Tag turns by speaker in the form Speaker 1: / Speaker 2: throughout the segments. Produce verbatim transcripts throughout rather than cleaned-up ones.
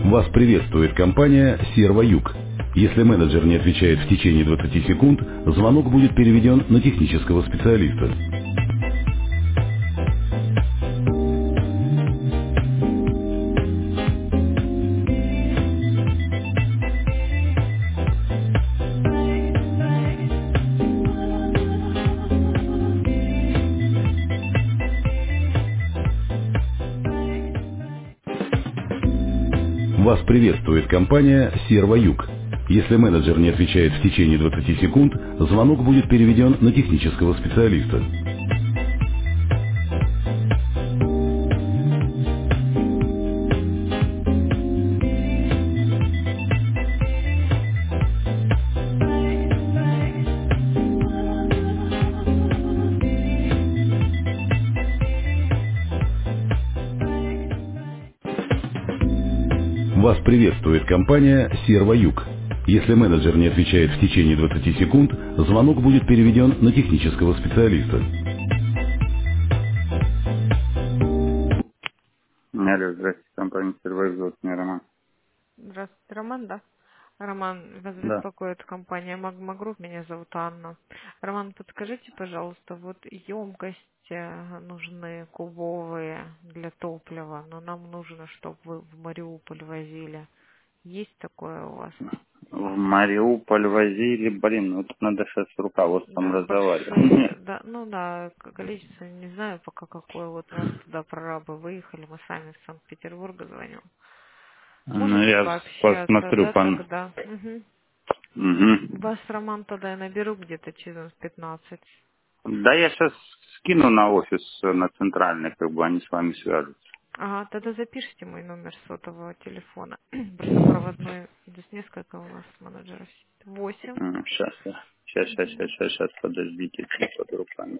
Speaker 1: Вас приветствует компания «Сервоюг». Если менеджер не отвечает в течение двадцати секунд, звонок будет переведен на технического специалиста. Вас приветствует компания «Сервоюг». Если менеджер не отвечает в течение двадцати секунд, звонок будет переведен на технического специалиста. Вас приветствует компания «Сервоюг». Если менеджер не отвечает в течение двадцати секунд, звонок будет переведен на технического специалиста. Алло, здравствуйте, компания «Сервоюг», зовут меня Роман.
Speaker 2: Здравствуйте, Роман, да? Роман, вас
Speaker 1: Да.
Speaker 2: беспокоит компания Магма Групп, меня зовут Анна. Роман, подскажите, пожалуйста, вот емкость э, нужны кубовые для топлива, но нам нужно, чтобы вы в Мариуполь возили. Есть такое у вас?
Speaker 1: В Мариуполь возили, блин, ну тут надо сейчас с руководством
Speaker 2: Да,
Speaker 1: разговаривать.
Speaker 2: большие, да, ну да, к- количество, не знаю пока какое, вот у нас туда прорабы выехали, мы сами из Санкт-Петербурга звоним.
Speaker 1: Ну,
Speaker 2: Можете
Speaker 1: я
Speaker 2: пообщаться,
Speaker 1: посмотрю,
Speaker 2: да,
Speaker 1: пан.
Speaker 2: тогда? Мгм.
Speaker 1: Угу.
Speaker 2: Вас, Роман, тогда я наберу где-то через пятнадцать.
Speaker 1: Да, я сейчас скину на офис, э, на центральный, как бы они с вами свяжутся.
Speaker 2: Ага, тогда запишите мой номер сотового телефона. Просто проводной. Здесь несколько у нас менеджеров. Восемь.
Speaker 1: Сейчас, сейчас, сейчас, сейчас, сейчас, сейчас, подождите, под руками.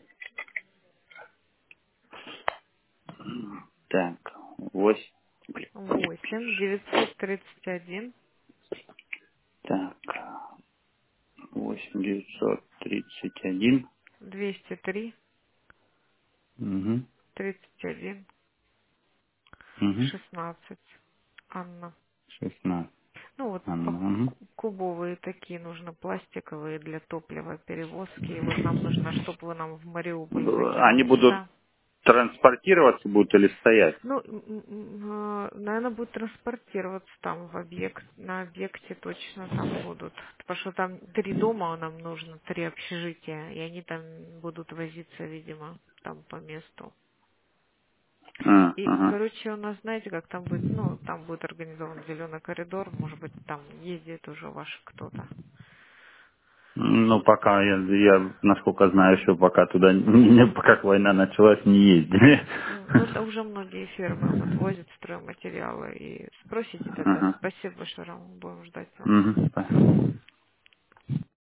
Speaker 1: Так, восемь. Блин.
Speaker 2: Восемь девятьсот тридцать один
Speaker 1: Так, восемь девятьсот тридцать один.
Speaker 2: двести три
Speaker 1: Угу.
Speaker 2: тридцать один
Speaker 1: Угу.
Speaker 2: шестнадцать. Анна.
Speaker 1: шестнадцать.
Speaker 2: Ну вот по-
Speaker 1: Угу.
Speaker 2: кубовые такие нужно, пластиковые для топлива, перевозки. И вот нам нужно, чтобы вы нам в Мариуполь
Speaker 1: Они
Speaker 2: возили.
Speaker 1: будут
Speaker 2: Да.
Speaker 1: транспортироваться будут или стоять?
Speaker 2: Ну, наверное, будет транспортироваться там в объект, на объекте точно там будут. Потому что там три дома нам нужно, три общежития, и они там будут возиться, видимо, там по месту.
Speaker 1: А,
Speaker 2: И,
Speaker 1: ага.
Speaker 2: короче, у нас, знаете, как там будет, ну, там будет организован зеленый коридор, может быть, там ездит уже ваш кто-то.
Speaker 1: Ну, пока, я, я, насколько знаю, еще пока туда, не- как война началась, не ездили.
Speaker 2: М, Ну, это уже многие фирмы вот возят стройматериалы. И спросите тогда.
Speaker 1: Ага.
Speaker 2: Спасибо большое, Ром, будем ждать вас.
Speaker 1: Угу.